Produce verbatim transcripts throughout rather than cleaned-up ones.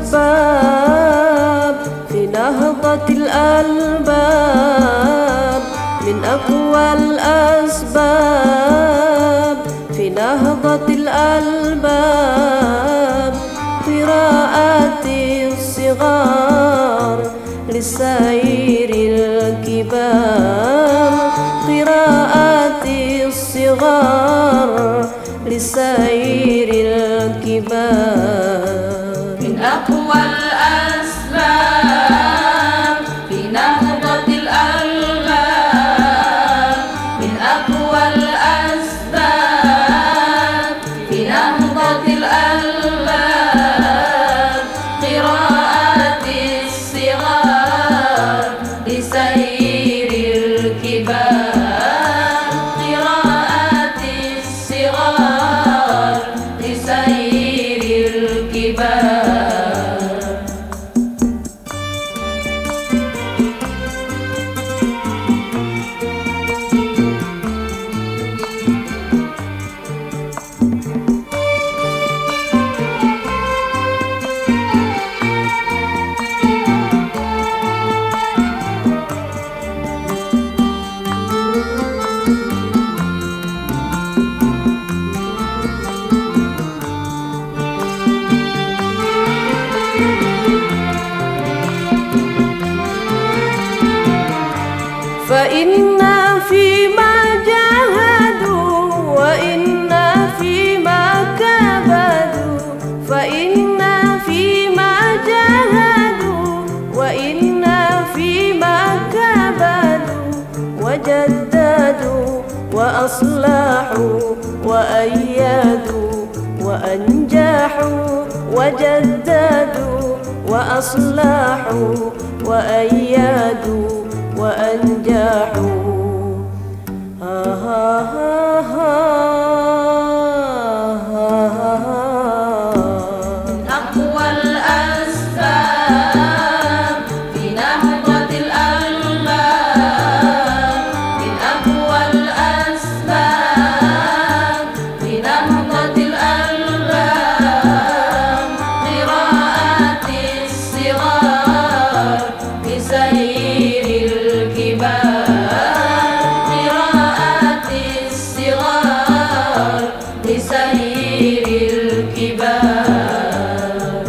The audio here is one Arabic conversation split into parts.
الأسباب في نهضة الألباب، من أقوى الأسباب في نهضة الألباب قراءة الصغار لسائر الكبار، قراءة الصغار لسائر الكبار. من أقوى الأسباب في نهضة الألباب، من أقوى الأسباب في نهضة الألباب قراءة الصغار لسائر الكبار، قراءة الصغار لسائر الكبار. فإن فيما جاهدوا وإن فيما كبدوا، فإن فيما جاهدوا وإن فيما كبدوا، وجددوا وأصلحوا وأيدوا وأنجحوا، وجددوا وأصلحوا وأيدوا وأنجحوا. ها ها ها ها ها. من أقوى الأسباب في نهضة الألباب، من أقوى الأسباب في نهضة الألباب قراءة الصغار لسائر الكبار، قراءة الصغار لسائر الكبار.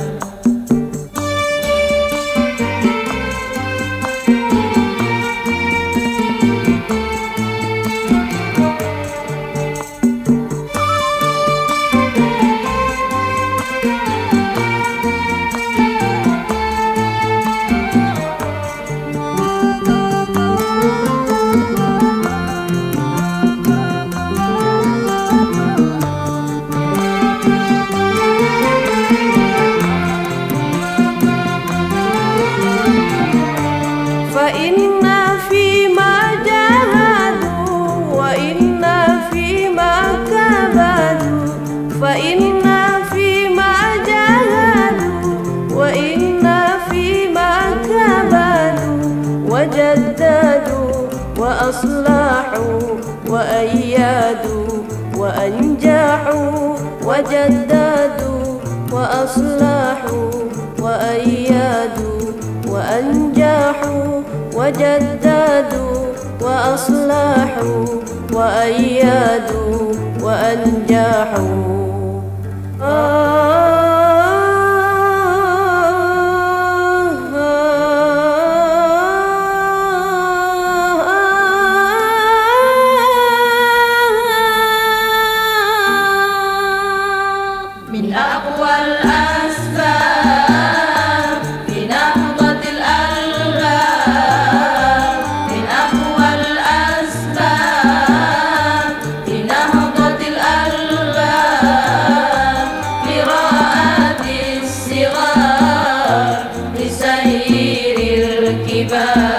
فإن فيما جاهدوا وإن فيما كبدوا، فإن فيما جاهدوا وإن فيما كبدوا، وجددوا وأصلحوا وأيدوا وأنجحوا، وجددوا وأصلحوا وأيدوا وأنجحوا، وجددوا وأصلحوا وأيدوا وأنجحوا. من أقوى الأسباب في نهضة الألباب، من أقوى الأسباب في نهضة الألباب قراءة الصغار لسائر الكبار.